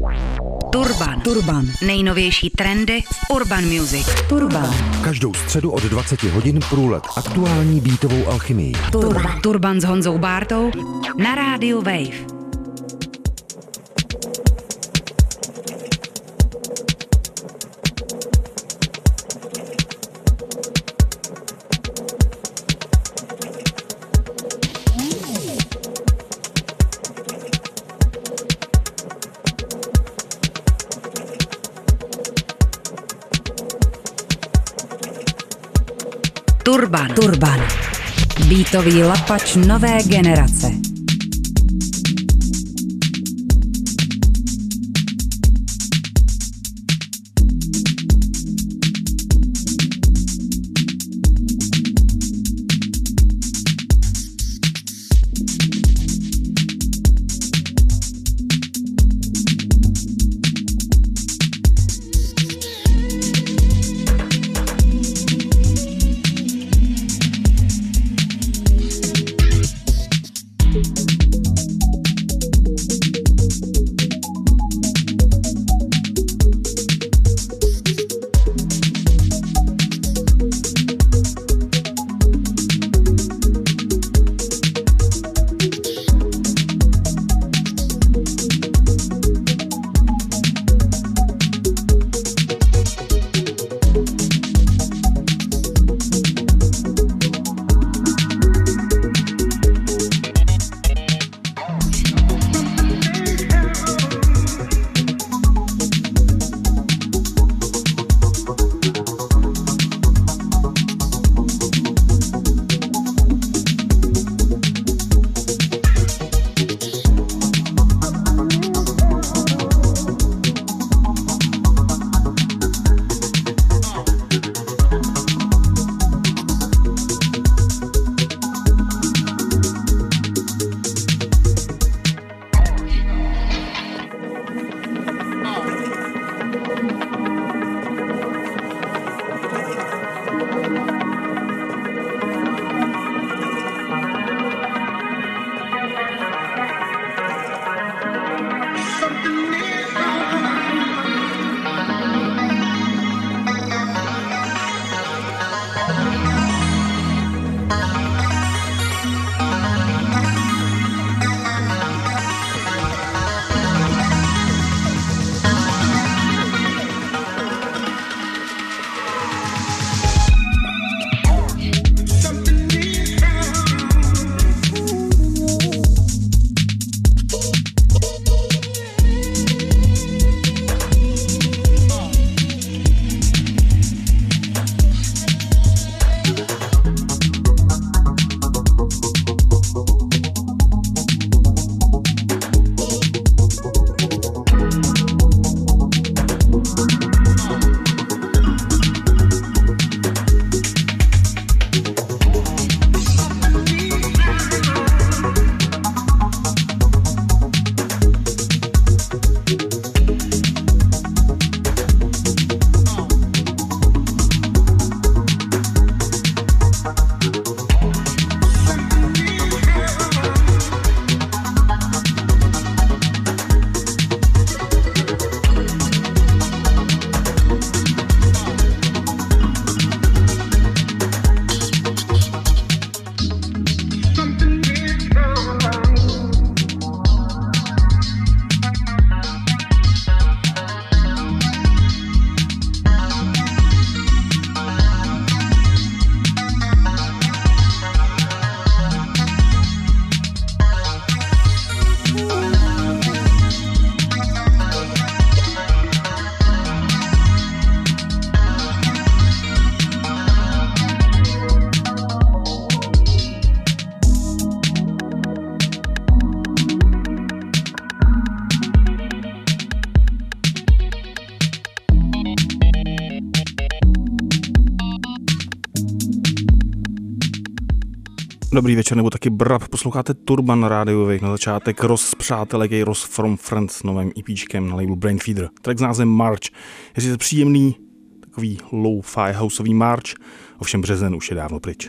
Turban. Nejnovější trendy v urban music. Turban. Každou středu od 20 hodin průlet aktuální beatovou alchymii. Turban s Honzou Bártou na rádiu Wave. Turban. Beatový lapač nové generace. Dobrý večer, nebo taky brab. Posloucháte Turban na rádiu Wave. Na začátek Ross z Přátelek, Ross from Friends, novým EPčkem na labelu Brainfeeder. Track s názvem March. Je sice příjemný, takový low-fi houseový march, ovšem březen už je dávno pryč.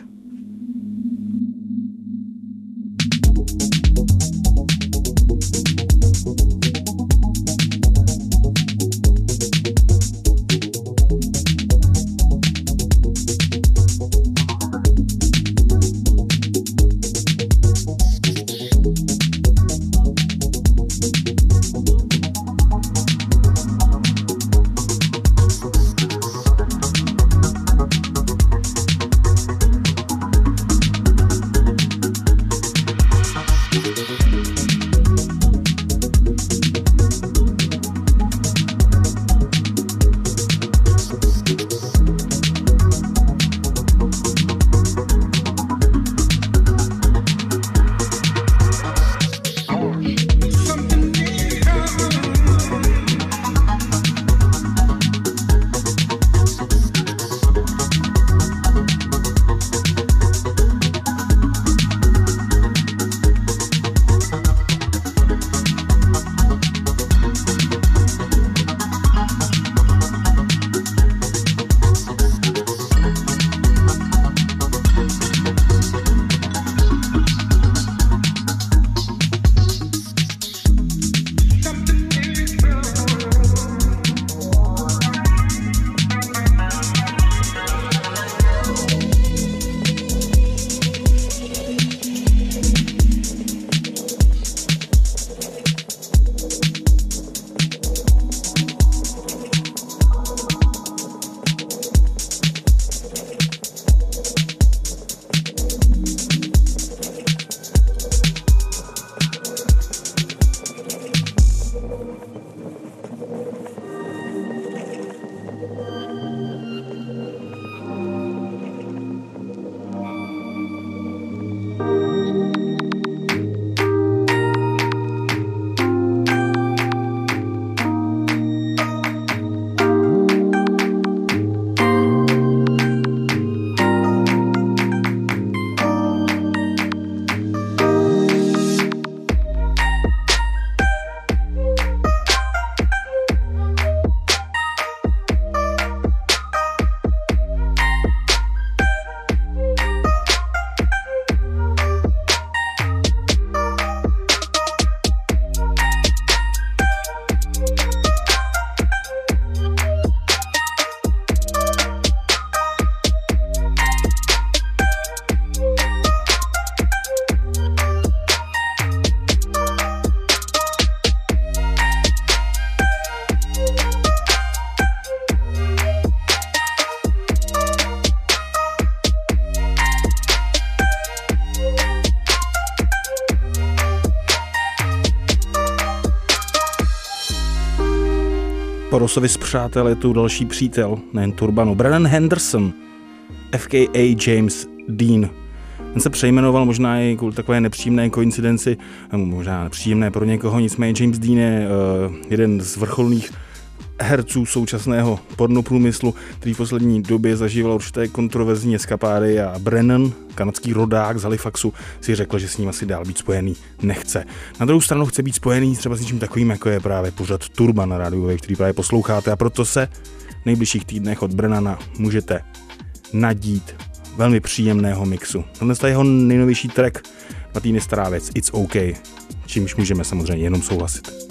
Po Rossovi z Přátel je tu další přítel, nejen Turbanu, Brennan Henderson, a.k.a. James Dean. Ten se přejmenoval možná i kvůli takové nepříjemné koincidenci, možná nepříjemné pro někoho, nicméně James Dean je jeden z vrcholných herců současného pornoprůmyslu, který v poslední době zažíval určité kontroverzní eskapády a Brennan, kanadský rodák z Halifaxu, si řekl, že s ním asi dál být spojený nechce. Na druhou stranu chce být spojený třeba s něčím takovým, jako je právě pořad Turban na rádiu, který právě posloucháte, a proto se v nejbližších týdnech od Brennana můžete nadít velmi příjemného mixu. Tohle je jeho nejnovější track, 2 týdny stará věc, It's OK, čímž můžeme samozřejmě jenom souhlasit.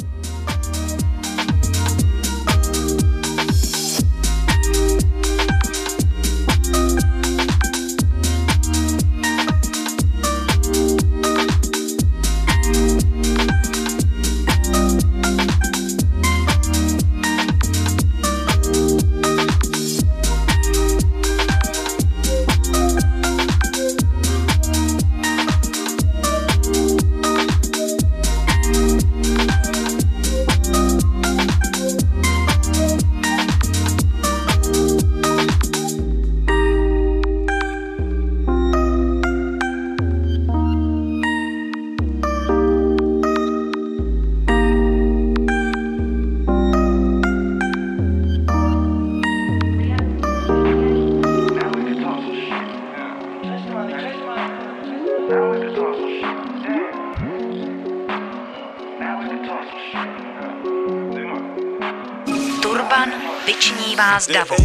Turban vyčnívá z davu.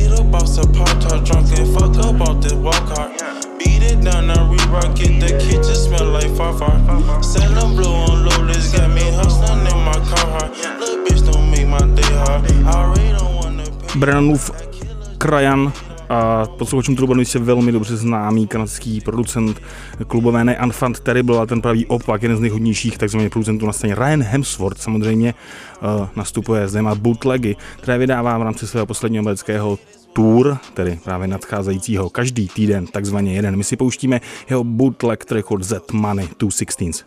Brennanův krajan a posluchačům Turbanu je velmi dobře známý kanadský producent klubové ne Enfant Terrible, ale ten pravý opak, jeden z nejhodnějších takzvaných producentů na scéně. Ryan Hemsworth samozřejmě nastupuje, zde má bootlegy, které vydává v rámci svého posledního amerického tour, tedy právě nadcházejícího každý týden, takzvaně jeden. My si pouštíme jeho bootleg record Z Money 216.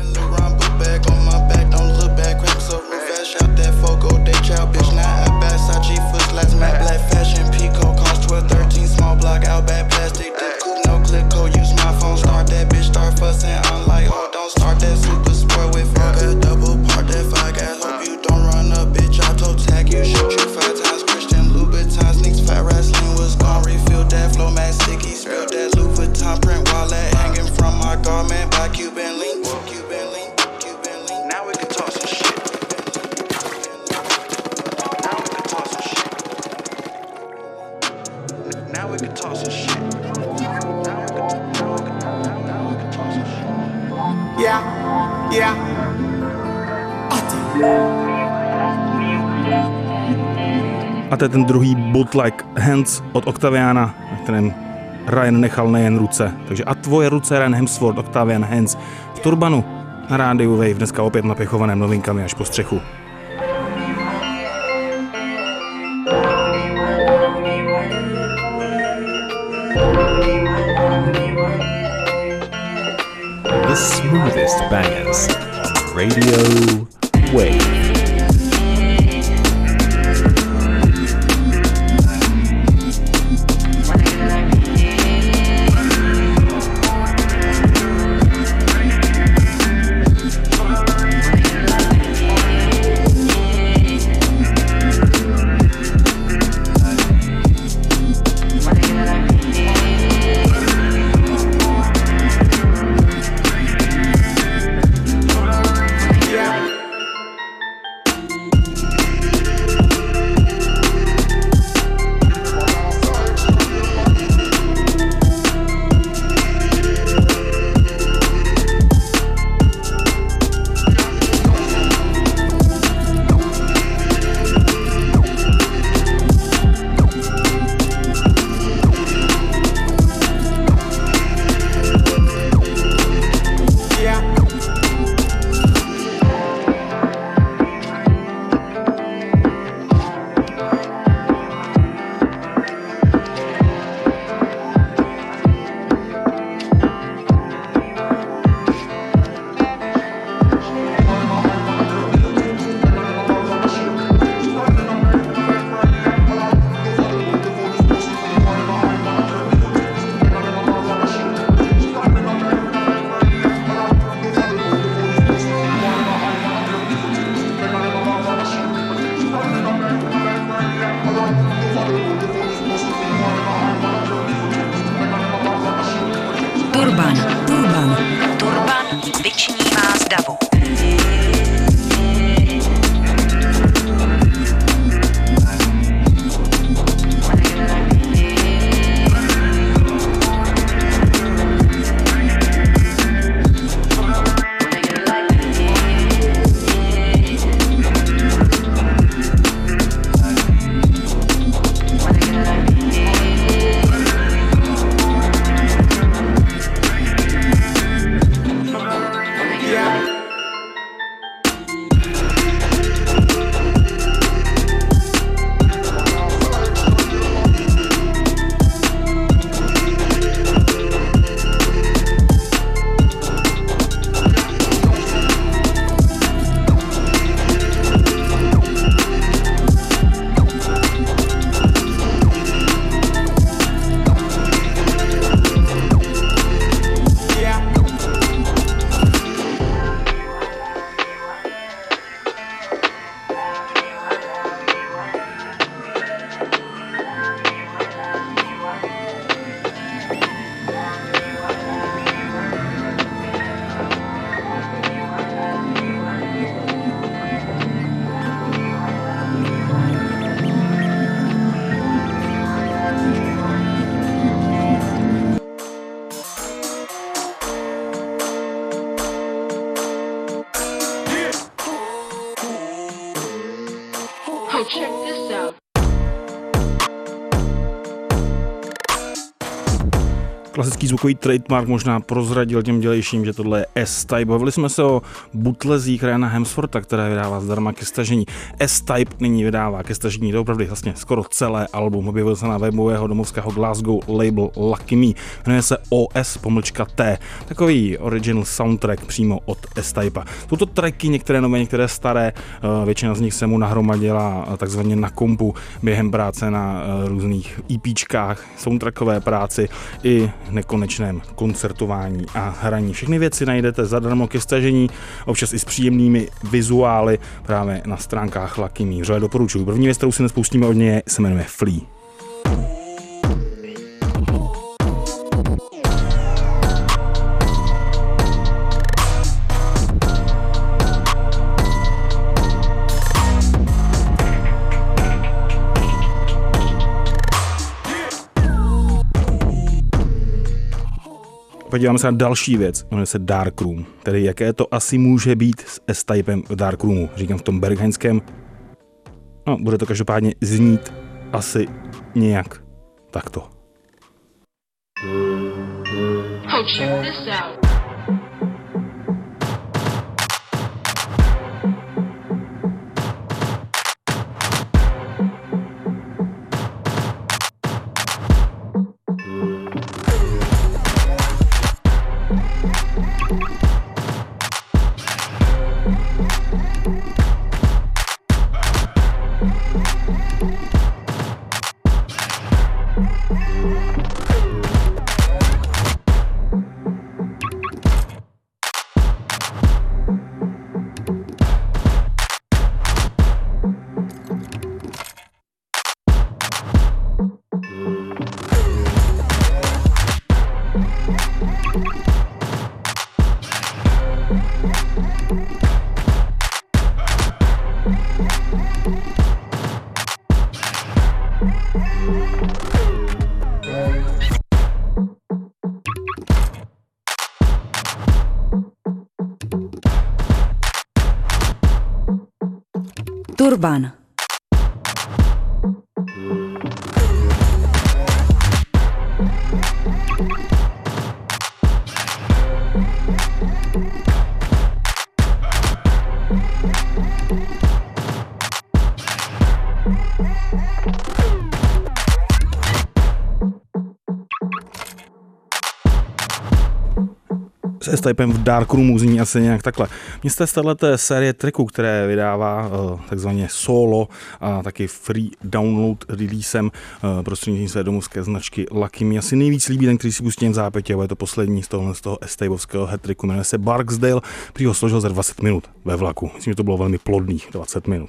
A to je ten druhý bootleg Hands od Octaviana, na kterém Ryan nechal nejen ruce. Takže a tvoje ruce, Ryan Hemsworth, Octavian Hands v Turbanu na rádiu Wave, dneska opět napěchovaném novinkami až po střechu. The smoothest bangers on Radio Wave. check this out. Klasický zvukový trademark možná prozradil těm dělejším, že tohle je S-Type. Bavili jsme se o bootlezích Ryana Hemswortha, které vydává zdarma ke stažení. S-Type nyní vydává ke stažení doopravdy vlastně skoro celé album. Objevil se na webového domovského Glasgow label Lucky Me. Jmenuje se OS-T. Takový original soundtrack přímo od S-Type. Jsou to tracky, některé nové, některé staré. Většina z nich se mu nahromadila takzvaně na kompu během práce na různých EPčkách, soundtrackové práci i nekonečném koncertování a hraní. Všechny věci najdete zadarmo ke stažení, občas i s příjemnými vizuály právě na stránkách Lucky Me. Vřele doporučuji. První věc, kterou si nespustíme od něj, se jmenuje Flea. Podíváme se na další věc, jmenuje se Dark Room, tedy jaké to asi může být s S-Typem v Dark Roomu, říkám v tom berghainském. No, bude to každopádně znít asi nějak takto. Oh, check this out. Turban. S S-Typem v Dark Roomu zní asi nějak takhle. Mně z této série tracků, které vydává takzvaně solo a taky free download releasem prostřednictvím své domovské značky Lucky Me asi nejvíc líbí ten, který si pustím v zápětě, je to poslední z toho S-Typeovského hat-tricku, jmenuje se Barksdale, prý ho složil za 20 minut ve vlaku. Myslím, že to bylo velmi plodných 20 minut.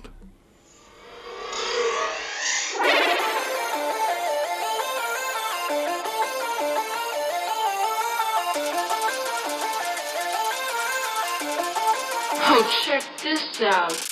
Oh, check this out.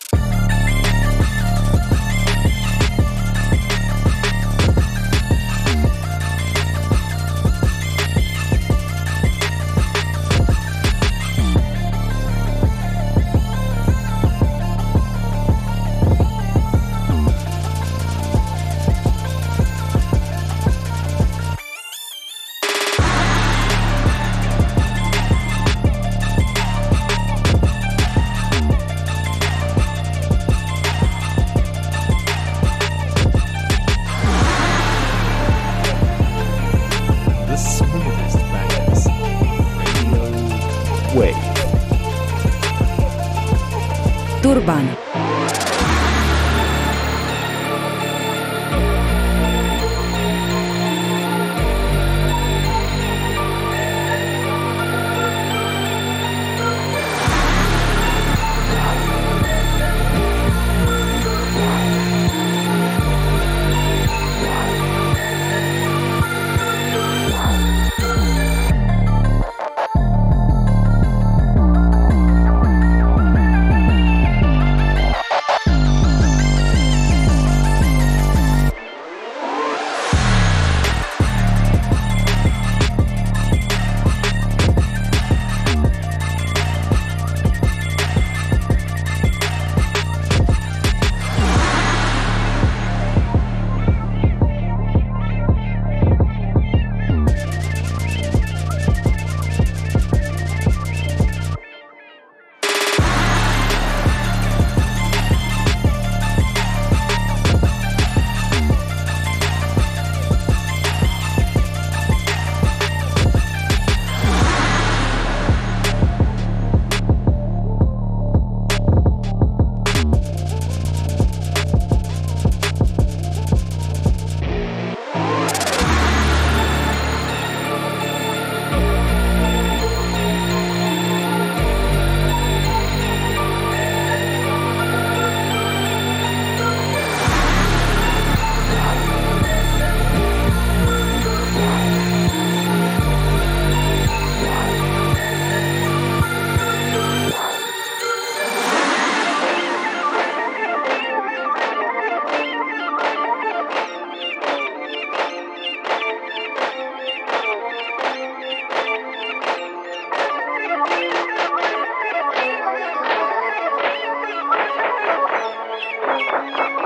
Turban.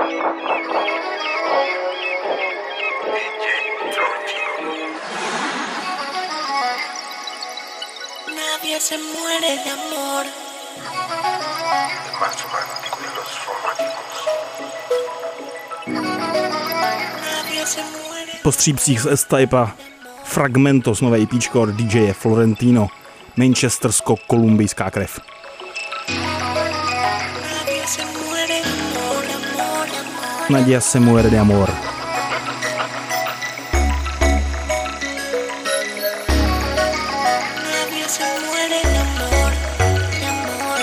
Nadie se muere de amor. El más romántico de los románticos. Nadie se muere. Po střípcích z S-Type a Fragmentos, nové EPčko od DJ Florentino, manchestersko-kolumbijská krev. Nadie se muere de amor, amor, amor. Nadia se muere de amor. Nadie se muere de amor, de amor.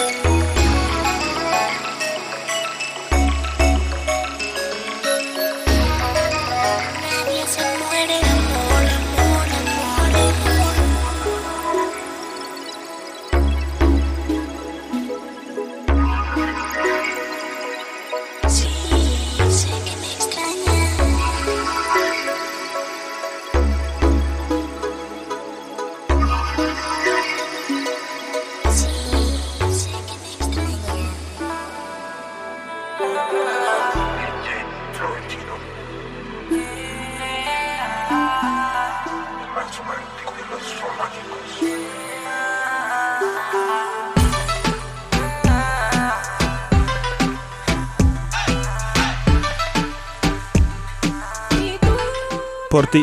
Nadie se muere de amor, amor, amor, amor. Sí, sé que me extrañas. Sí, sé que me extrañas. DJ Florentino. El más romántico de los románticos. Porty,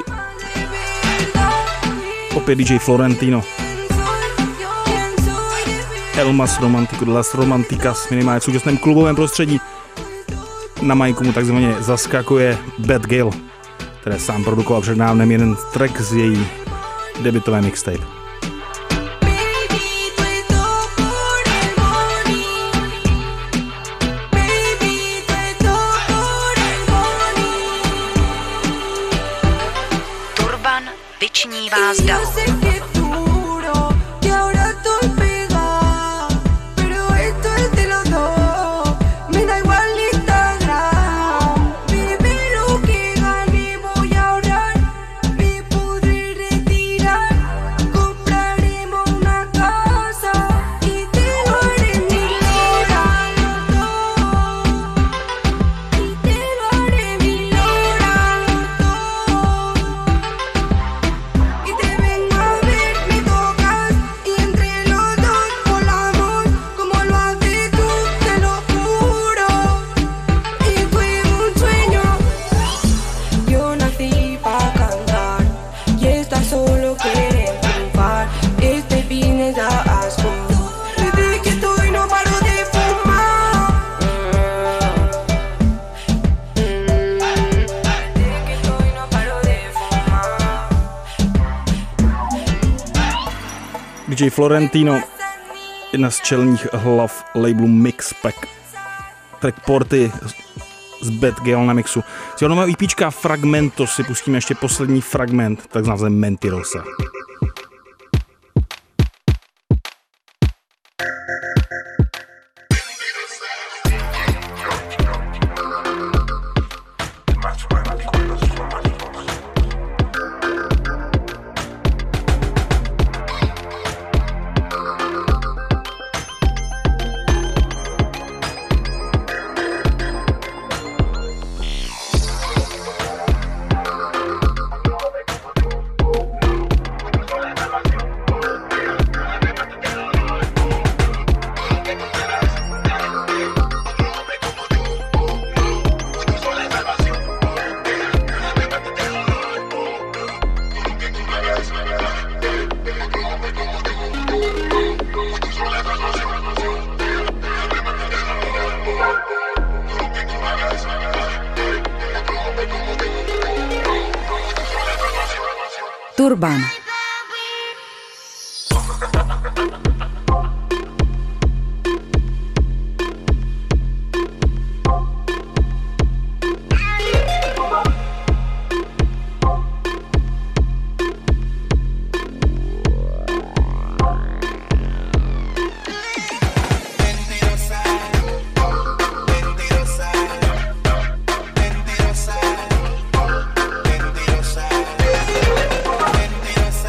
opět DJ Florentino. El más romantico de las romanticas, minimálně v současném klubovém prostředí. Na majku mu takzvaně zaskakuje Bad Girl, které sám produkoval před dávnem jeden track z její debutové mixtape. Turban vyčnívá z davu. DJ Florentino, jedna z čelních hlav labelu Mixpack. Track Porty z Bad Girl na mixu. Z jeho nového EPčka Fragmentos si pustíme ještě poslední fragment, tak s názvem Mentirosa. El más romántico de los románticos. Turban. Mentirosa,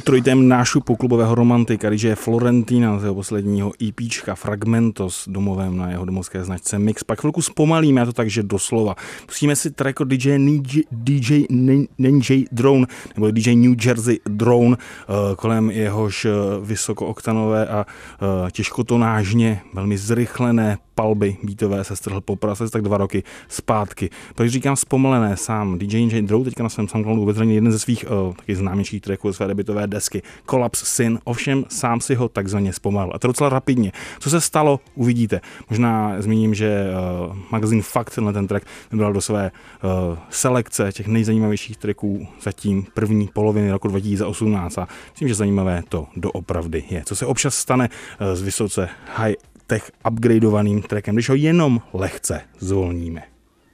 trojitém nášupu klubového romantika DJ Florentina z jeho posledního EPčka Fragmentos domovem na jeho domovské značce Mixpack. Chvilku zpomalíme, to tak, že doslova. Pustíme si track od DJ Ninja Drone, nebo DJ New Jersey Drone, kolem jehož vysokooktanové a těžkotonážně velmi zrychlené palby beatové se strhl popras asi tak 2 roky zpátky. Proč říkám zpomalené, sám DJ Ninja Drone teďka na svém SoundCloudu uveřejnil jeden ze svých taky známějších tracků své debutové desky Collapse Sin, ovšem sám si ho takzvaně zpomalil. A to docela rapidně. Co se stalo, uvidíte. Možná zmíním, že magazín Fakt ten track vybral do své selekce těch nejzajímavějších tracků zatím první poloviny roku 2018 a myslím, že zajímavé to doopravdy je. Co se občas stane s vysoce high-tech upgradeovaným trackem, když ho jenom lehce zvolníme.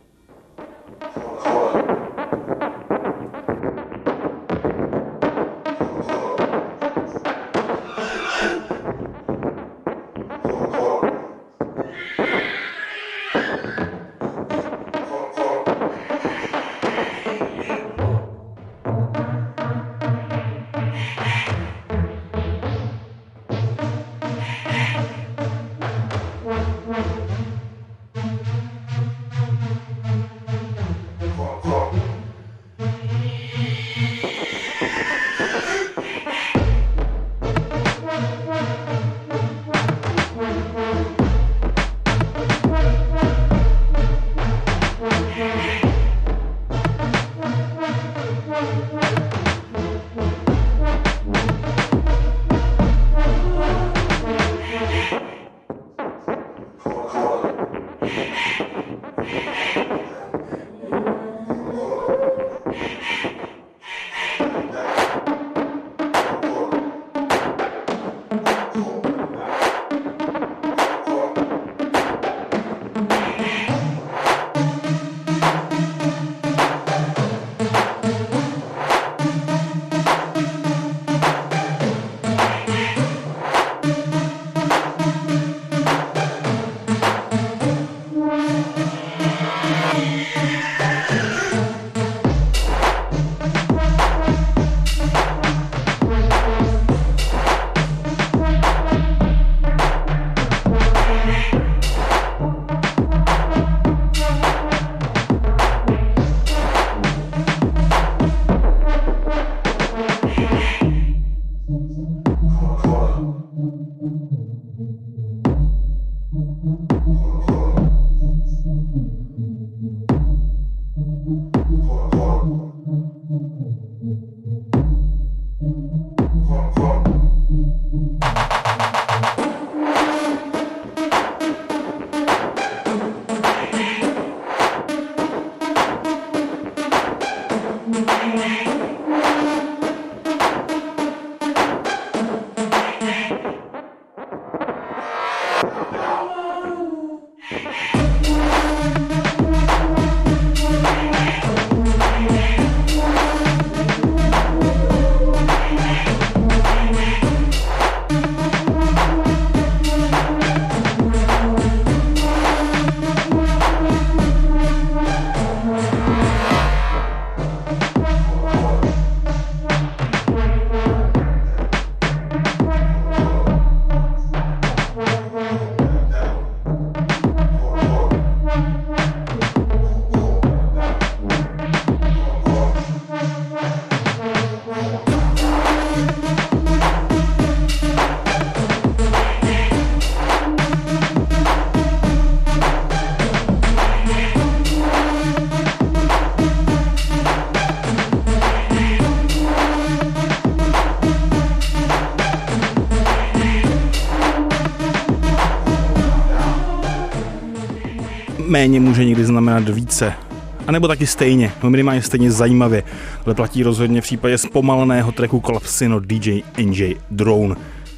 Méně může někdy znamenat více. A nebo taky stejně, no minimálně stejně zajímavě. Ale platí rozhodně v případě zpomaleného tracku Collapse od DJ NJ Drone.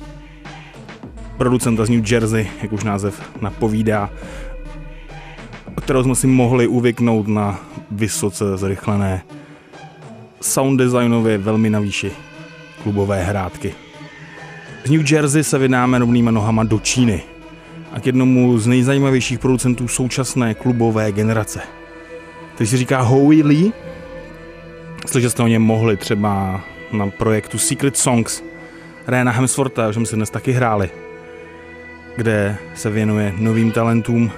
Producenta z New Jersey, jak už název napovídá, kterou jsme si mohli uvyknout na vysoce zrychlené sound designově velmi na výši klubové hrátky. Z New Jersey se vydáme rovnýma nohama do Číny a k jednomu z nejzajímavějších producentů současné klubové generace. Teď si říká Howie Lee, slyšet jste o něm mohli třeba na projektu Secret Songs Ryana Hemswortha, už jsme si dnes taky hráli, kde se věnuje novým talentům.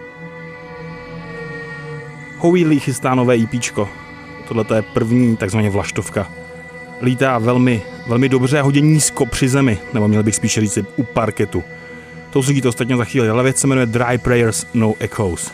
Howie Lee chystá nové EPčko. Tohle je první takzvaně vlaštovka. Lítá velmi, velmi dobře a hodně nízko při zemi, nebo měl bych spíše říct u parketu. To uslyšíte ostatně za chvíli, ale věc se jmenuje Dry Prayers No Echoes.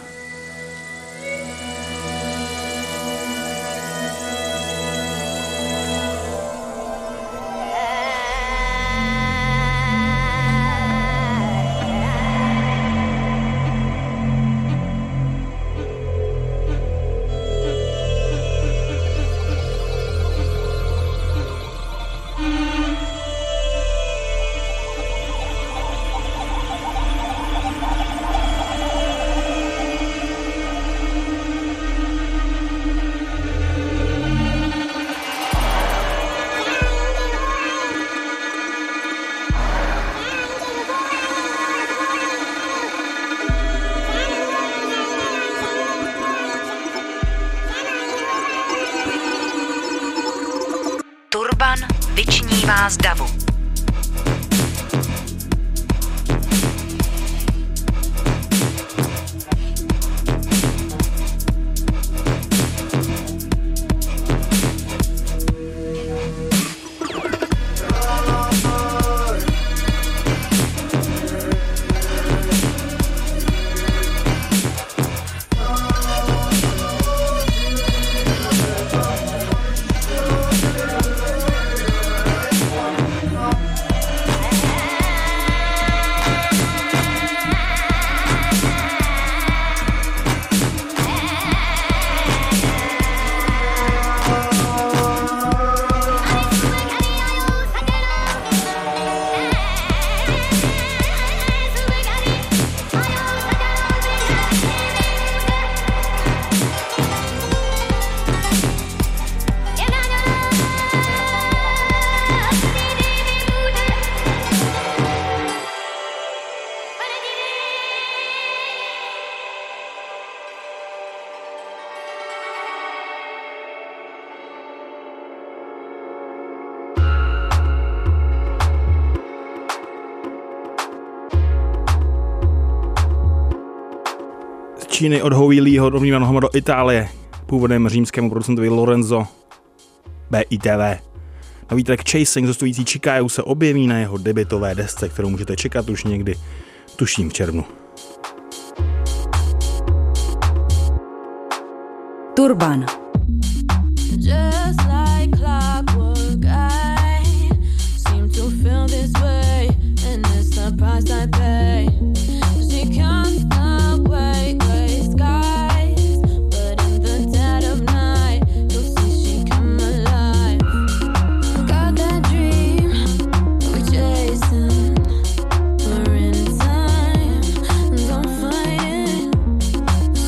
Turban vyčnívá z davu. Číny od Howie Leeho rovným nohama do Itálie, původem římskému producentovi Lorenzo BITV. Nový track Chasing ze stojící Chicago se objeví na jeho debutové desce, kterou můžete čekat už někdy, tuším v červnu. Turban.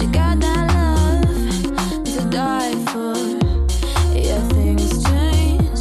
Things change.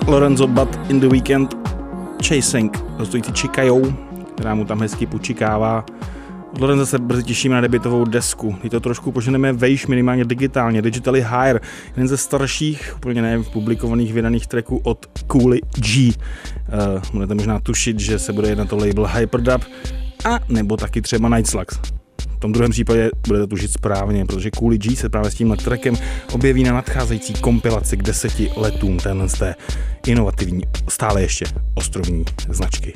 Lorenzo Butt in the Weekend, Chasing, stojící Čikajou, která mu tam hezky počikává. Od Lorenza se brzy těšíme na debutovou desku. Je to trošku poženeme vejš, minimálně digitálně, Digitally Higher, jeden ze starších, úplně nepublikovaných vydaných tracků od Cooly G. Budete možná tušit, že se bude jednat o label Hyperdub, a nebo taky třeba Night Slugs. V tom druhém případě budete tušit správně, protože Cooly G se právě s tímhle trackem objeví na nadcházející kompilaci k 10 letům téhle z té inovativní, stále ještě ostrovní značky.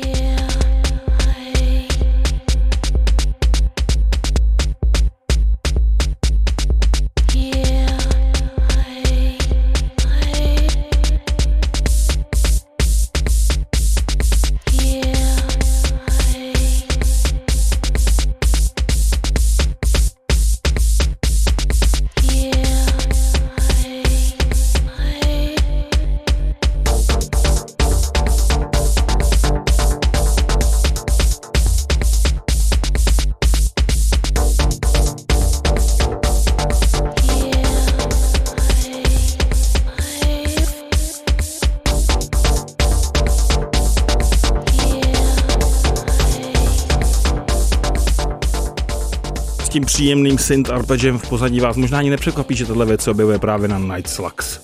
Tím příjemným synth arpegem v pozadí vás možná ani nepřekvapí, že tato věc se objevuje právě na Night Slugs.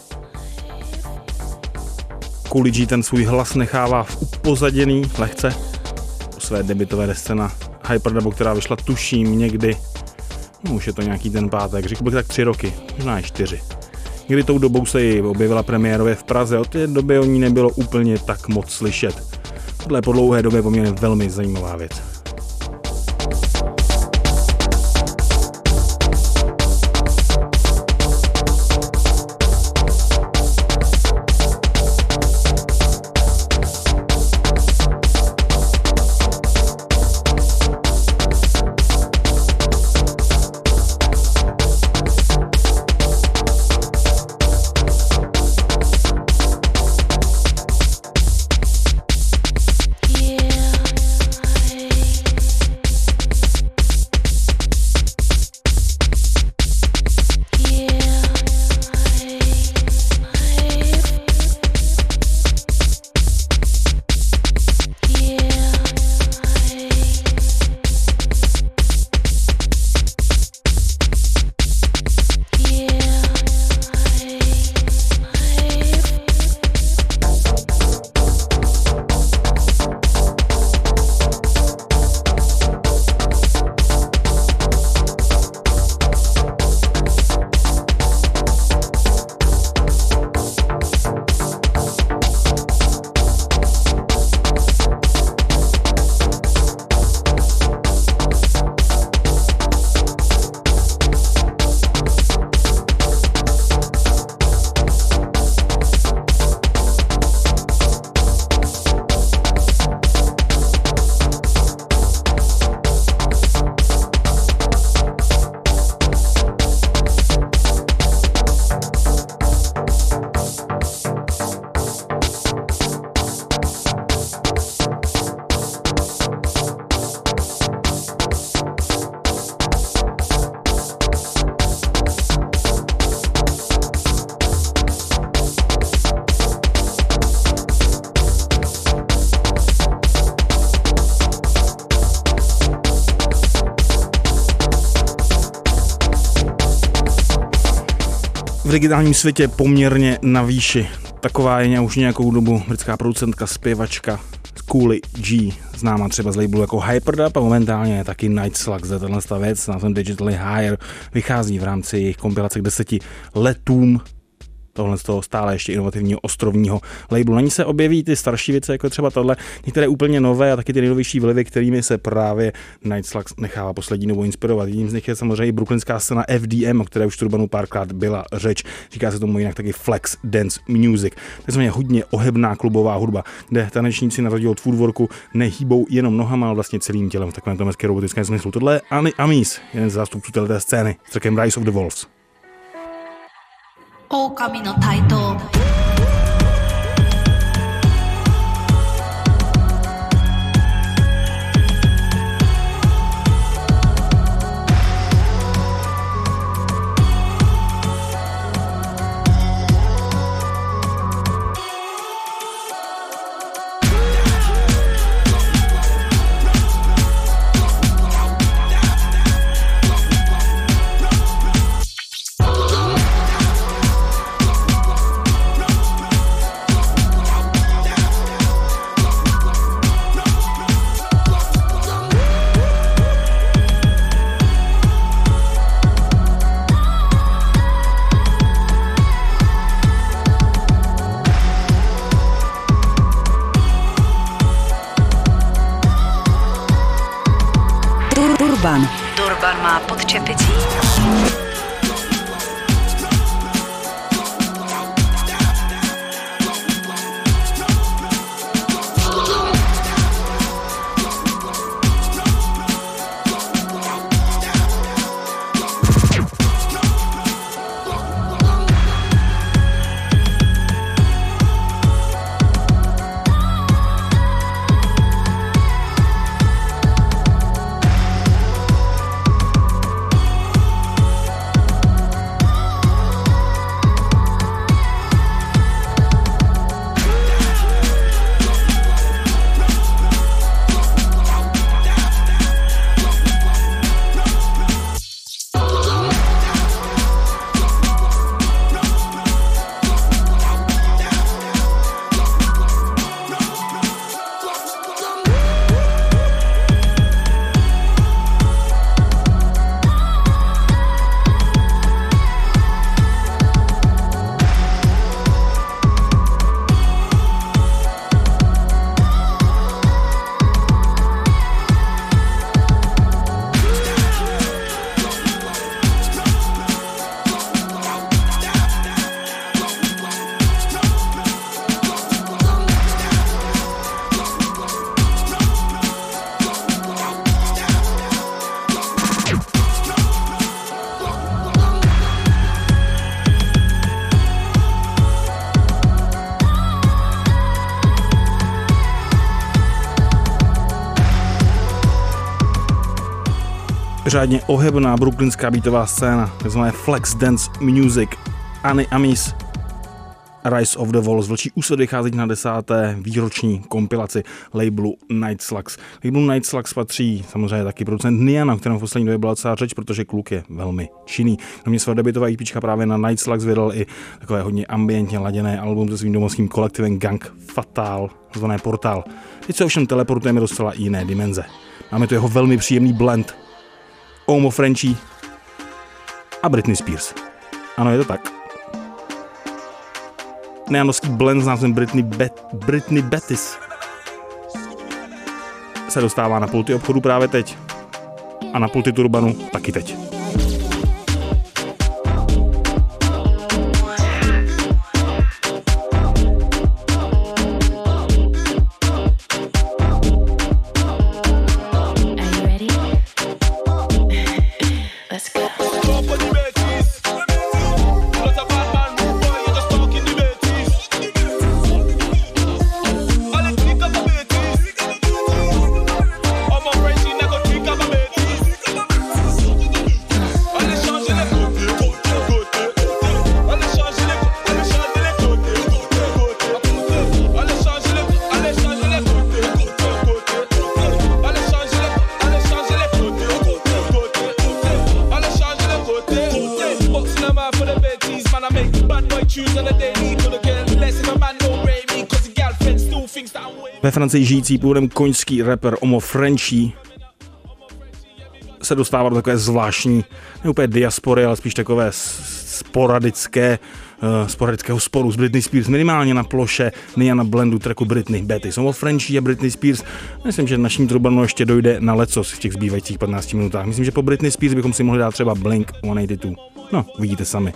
Cooly G ten svůj hlas nechává upozaděný lehce po své debutové desce na Hyperdubu, která vyšla tuším někdy, už je to nějaký ten pátek, řekl bych tak 3 roky, možná i 4. Někdy tou dobou se ji objevila premiérově v Praze, od té doby o ní nebylo úplně tak moc slyšet. Tohle je po dlouhé době poměrně velmi zajímavá věc. V digitálním světě poměrně na výši. Taková je už nějakou dobu britská producentka, zpěvačka Cooly G, známá třeba z labelu jako Hyperdub, a momentálně je taky Night Slugs. Tato věc s názvem Digitally Higher vychází v rámci jejich kompilace k 10 letům tohle z toho stále ještě inovativního ostrovního labelu. Na ní se objeví ty starší věci, jako třeba tohle, některé úplně nové a taky ty nejnovější vlivy, kterými se právě Night Slugs nechává poslední dobou inspirovat. Jedním z nich je samozřejmě i brooklynská scéna FDM, o které už Turbanu párkrát byla řeč. Říká se tomu jinak taky Flex Dance Music. To je hodně ohebná klubová hudba, kde tanečníci na rozdíl od footworku nehýbou jenom nohama, ale vlastně celým tělem v takovém tom hezkém robotickém smyslu. Tohle je Annie Amis, jeden z zástupců této scény, s trackem Rise of the Wolves. 狼の台頭 「 pod čepicí. Řádně ohebná brooklynská beatová scéna, takzvané Flex Dance Music, Annie Amis, Rise of the Walls. Vlčí úsvit vychází na 10. výroční kompilaci labelu Night Slugs. Labelu Night Slugs patří samozřejmě taky producent Niana, o kterém v poslední době byla celá řeč, protože kluk je velmi činný. Kromě své debutová EPčka právě na Night Slugs vydal i takové hodně ambientně laděné album se svým domovským kolektivem Gang Fatal, zvané Portál. Teď se ovšem teleportujeme do zcela jiné dimenze. Máme tu jeho velmi příjemný blend Omo Frenchie a Britney Spears. Ano, je to tak. Neanovský blend s názvem Britney Bettis se dostává na pulty obchodu právě teď. A na pulty Turbanu taky teď. Ve Francii žijící původem koňský rapper Omo Frenchie se dostává do takové zvláštní, ne úplně diaspory, ale spíš takové sporadického sporu s Britney Spears, minimálně na ploše Niana blendu tracku Britney Bettis. Omo Frenchie a Britney Spears, myslím, že naším Turbanu ještě dojde na lecos v těch zbývajících 15 minutách. Myslím, že po Britney Spears bychom si mohli dát třeba Blink 182. No, vidíte sami.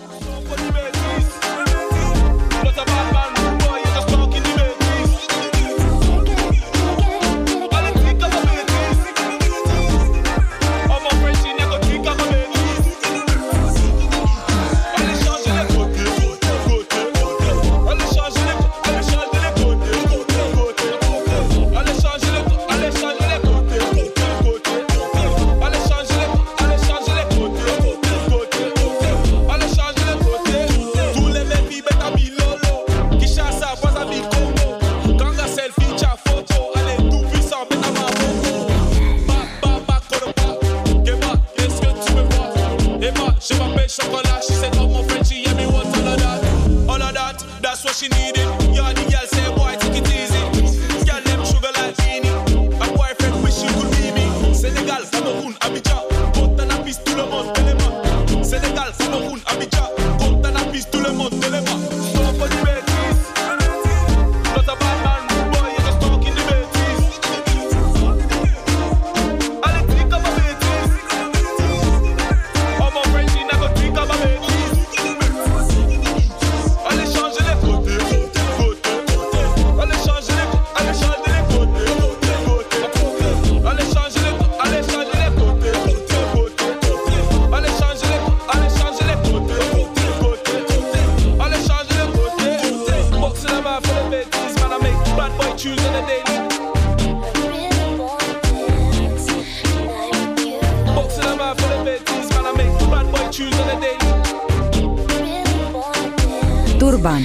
Turban.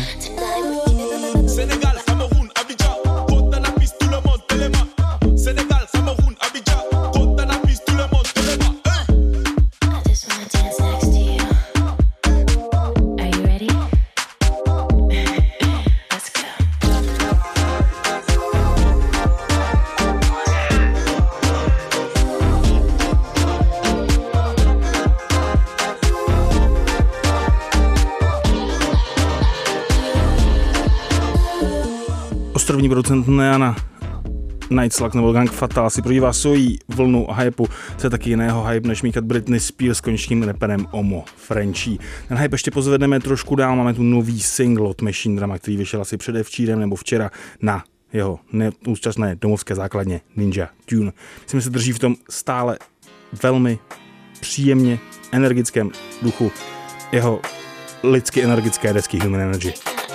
Ostrovní producent Neana Nightslug nebo Gang Fatal si prožívá svoji vlnu hypeu, co je taky jiného hype, než míkat Britney Spears s konečným raperem Omo Frenchie. Ten hype ještě pozvedneme trošku dál, máme tu nový single od Machine Drama, který vyšel asi předevčírem nebo včera na jeho neúčastné domovské základně Ninja Tune. Myslím, že se drží v tom stále velmi příjemně energickém duchu jeho lidsky energické desky Human Energy.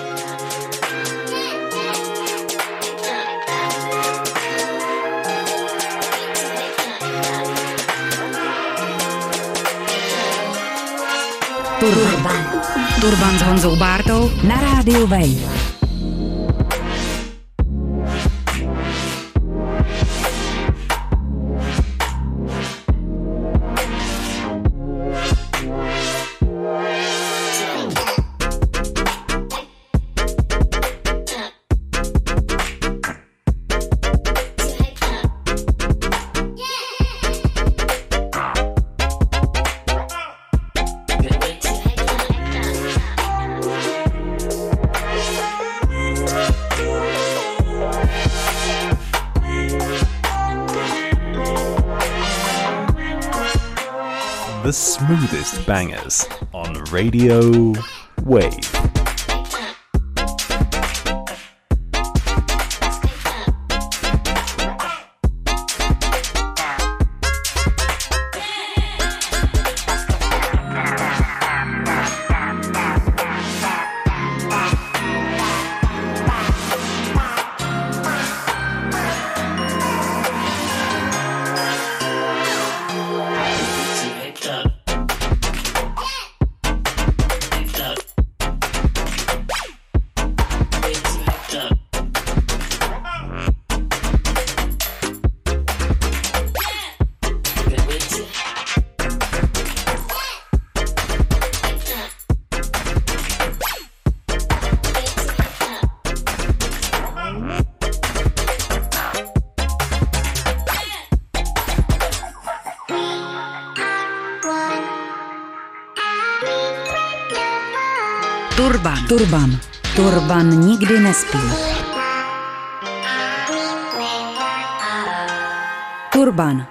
Turban s Honzou Bártou na rádiu Wave. The smoothest bangers on Radio Wave. Turban nikdy nespí. Turban.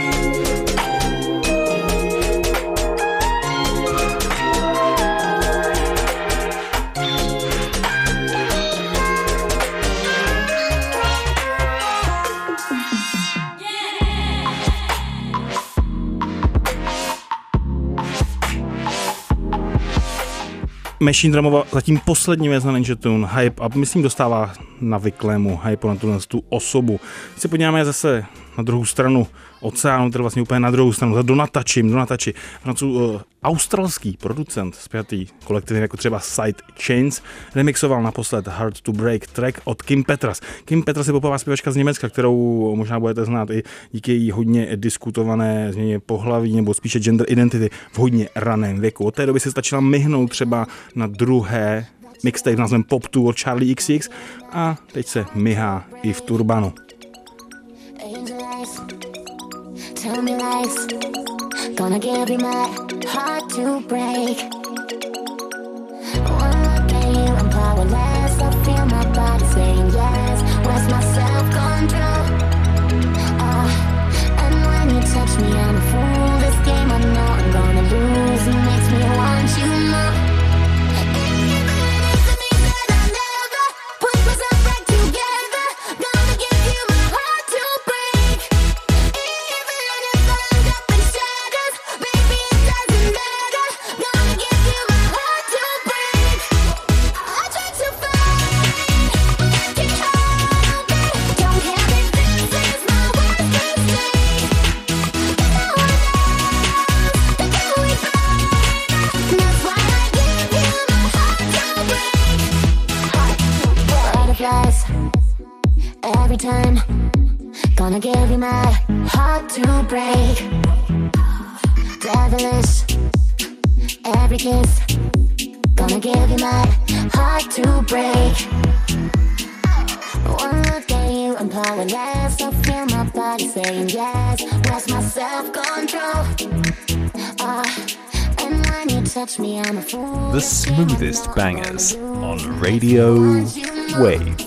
Machine Drumova zatím poslední věc na Ninja Tune, hype up, myslím, dostává navyklému hype na tu osobu. Když se podíváme zase na druhou stranu oceánu, tedy vlastně úplně na druhou stranu, za Donatachi, australský producent zpětý kolektivem jako třeba Side Chains, remixoval naposled Hard to Break track od Kim Petras. Kim Petras je popová zpěvačka z Německa, kterou možná budete znát i díky její hodně diskutované změně pohlaví nebo spíše gender identity v hodně raném věku. Od té doby se stačila myhnout třeba na druhé mixtape s názvem Pop 2 od Charlie XX a teď se myhá i v Turbanu. Tell me lies, gonna give you my heart to break. One day I'm powerless, I feel my body saying yes. Where's my self-control? And when you touch me, I'm a fool. This game I know I'm gonna lose. It makes me want you more. Gonna give you my heart to break. Devilish, every kiss. Gonna give you my heart to break. One look at you, I'm powerless. I feel my body saying yes. Where's my self-control? And when you touch me, I'm a fool. The smoothest bangers on Radio Wave.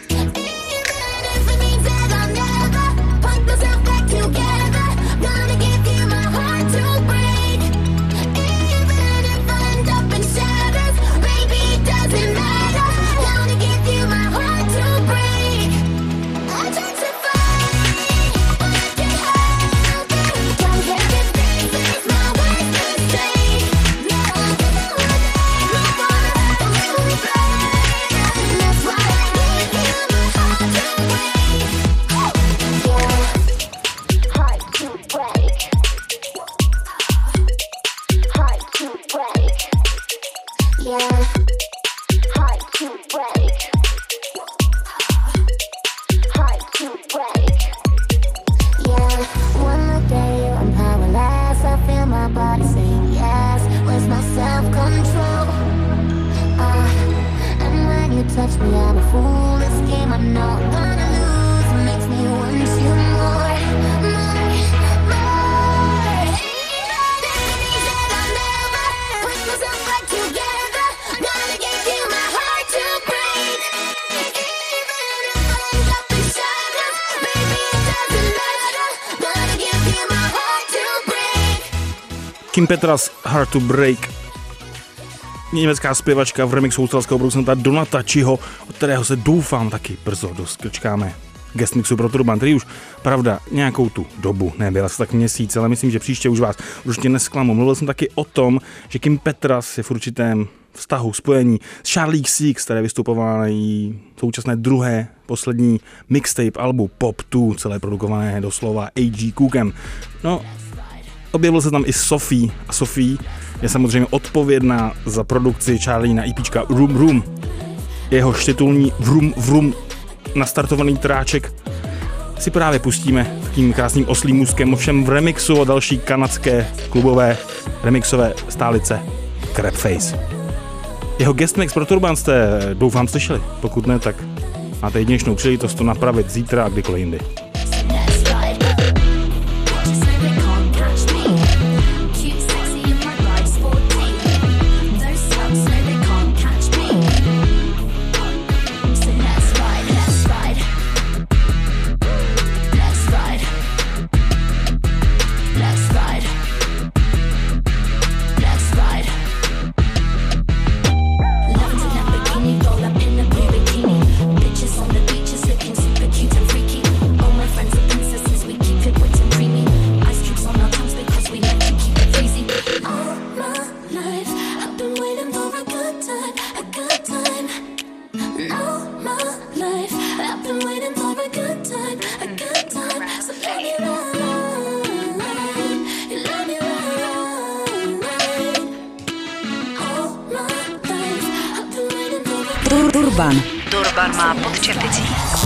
Touch me, I'm a fool. This game I'm not gonna lose. It makes me want you more, more, more. Destiny said I'll never put myself back together. Gonna give you my heart to break. Even if I end up in shadows, baby, it doesn't matter. Gonna give you my heart to break. Kim Petras, Hard to Break. Německá zpěvačka v remixu australského producenta Donata Chiho, od kterého se doufám taky brzo dočkáme guest mixu pro Turban, který už, pravda, nějakou tu dobu, nebyl asi tak měsíc, ale myslím, že příště už vás určitě nesklamu. Mluvil jsem taky o tom, že Kim Petras je v určitém vztahu, spojení s Charlie XCX, které vystupovala na její současné druhé, poslední mixtape albu Pop 2, celé produkované doslova A.G. Cookem. No, objevil se tam i Sophie a Sophie je samozřejmě odpovědná za produkci Charlie na EPčka Room Room. Jehož titulní Vroom Vroom nastartovaný tráček si právě pustíme takým krásným oslým můstkem, ovšem v remixu od další kanadské klubové remixové stálice Crabface. Jeho guest mix pro Turban jste doufám slyšeli, pokud ne, tak máte jedinečnou příležitost to napravit zítra a kdykoliv jindy. Turban má pod čepicí.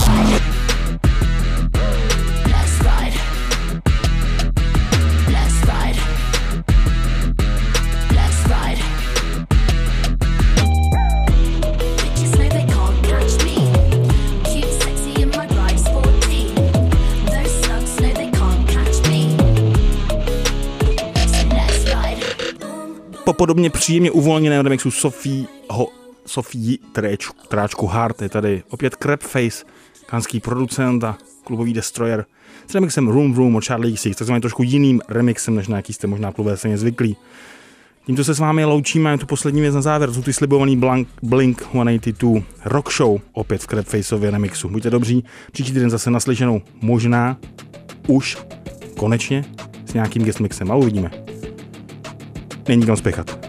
Po podobně příjemně uvolněném remixu Sophie tráčku Hard je tady opět Crabface, kanský producent a klubový destroyer s remixem Room Room od Charlie XCX, takzvaný trošku jiným remixem, než na jaký jste možná klubové scéně zvyklí. Tímto se s vámi loučíme, tu poslední věc na závěr, jsou ty slibovaný Blink 182 Rock Show, opět v Crabfaceově remixu. Buďte dobří, příští týden zase naslyšenou, možná už konečně s nějakým guest mixem, a uvidíme. Není kam spěchat.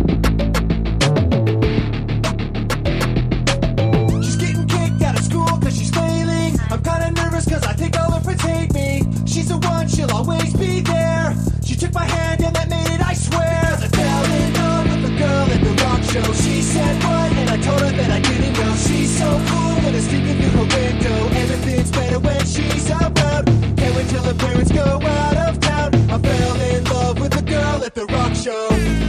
She's getting kicked out of school 'cause at the rock show.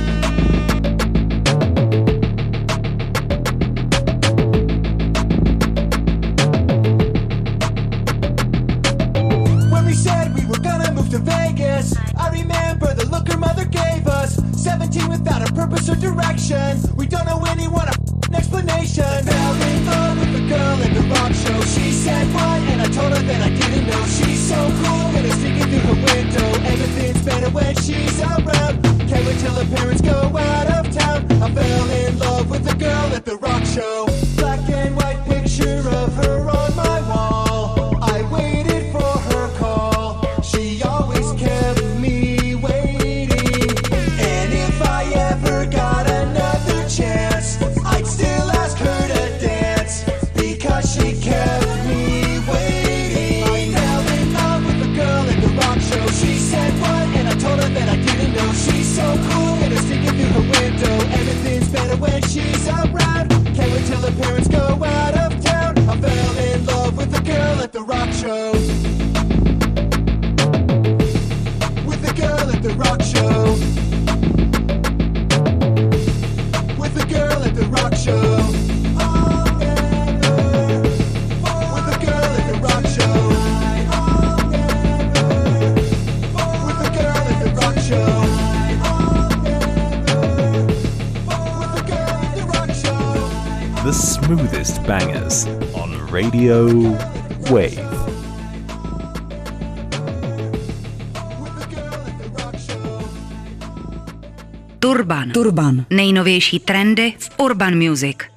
When we said we were gonna move to Vegas, I remember the look her mother gave us. 17 without a purpose or direction. We don't know anyone, an explanation. Fell in love with the girl at the rock show. She said what, and I told her that I didn't know. She's so cool, gonna stick it through her window. Everything's better when she's around. Can't wait till her parents go out of town. I fell in love with the girl at the rock show. Black and white picture of her on my wall. I waited for her call. She always kept me waiting. And if I ever got another chance, I'd still ask her to dance, because she kept me waiting. I fell in love with the girl at the rock show. She said what, and I told her that I didn't know. She's so cool, gonna stick it through her window. Everything's better when she's around. Can't wait till her parents go out of town. I fell in love with the girl at the rock show. With the girl at the rock show. With the girl at the rock show. With the girl at the rock show. With the girl at the rock show. With the girl at the rock show. The smoothest bangers on Radio Wave. Turban. Nejnovější trendy v urban music.